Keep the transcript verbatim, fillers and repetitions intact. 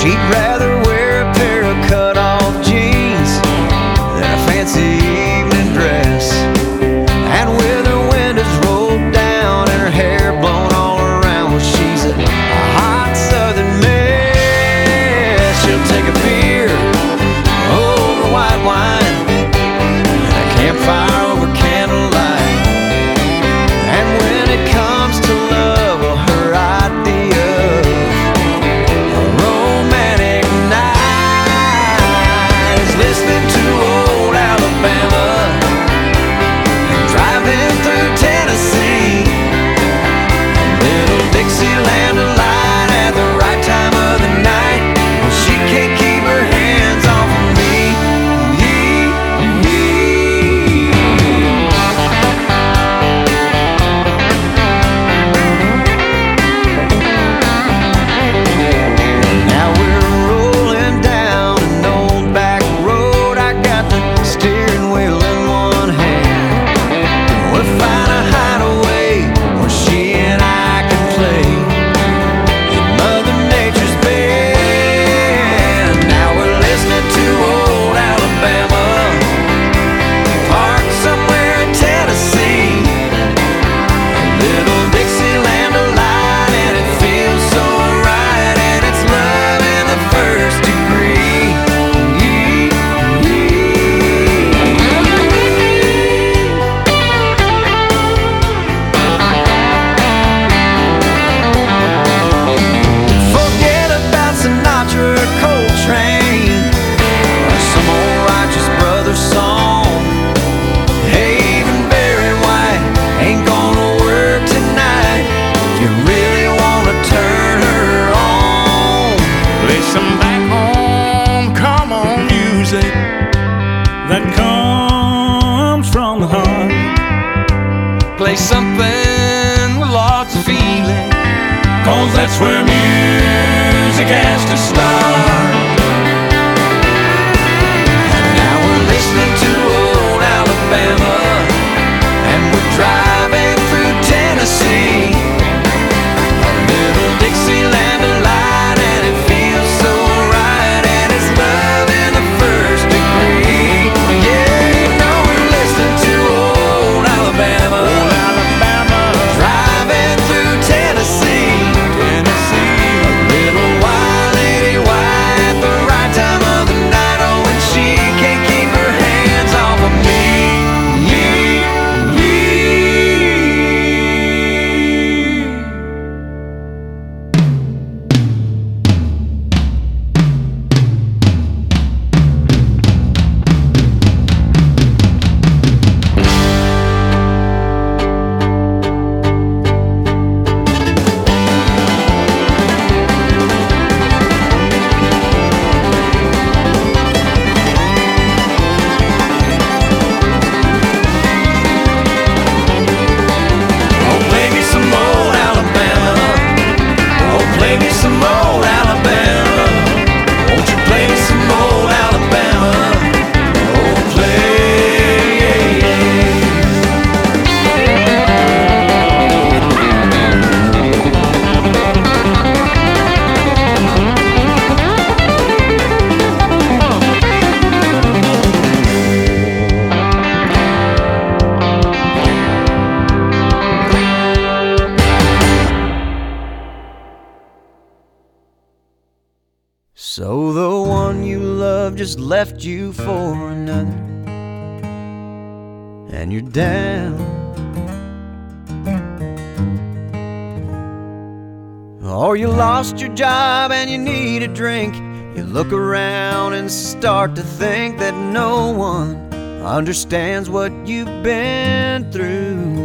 He'd rather wear a pair of cut-off jeans than a fancy evening dress. And with her windows rolled down and her hair blown all around, well, she's a, a hot southern mess. She'll take a beer over white wine and a campfire over candlelight. And when it comes to love, well, her idea of a romantic night is listening to old Alabama and driving through Tennessee. A little Dixieland delight at the right time of the night when she can't keep her hands off of me. Now we're rolling down an old back road. I got the steering wheel in one hand. We'll find a hideaway where she and I can play in Mother Nature's band. Now we're listening to old Alabama, parked somewhere in Tennessee. A little Dixieland delight, and it feels so right, and it's love in the first degree. Forget about Sinatra or Coltrane or some old Righteous Brothers song. Hey, even Barry White ain't gonna work tonight if you really wanna turn her on. Play some back home, come on music that comes from the heart. Play something with lots of feeling, 'Cause that's where music has to start. and now we're listening to old Alabama, and we're driving through Tennessee. A little Dixieland delight, and it feels so right, and it's love in the first degree. Yeah, you know we're listening to old Alabama, Old Alabama, driving through Tennessee. Tennessee. A little wild lady white at the right time of the night, oh, when she can't keep her hands off of me. Oh, play me some old Alabama. Oh, play me some old Alabama. Won't you play me some old Alabama? Oh, play. So the one you love just left you for another, and you're down. Or you lost your job and you need a drink. You look around and start to think that no one understands what you've been through.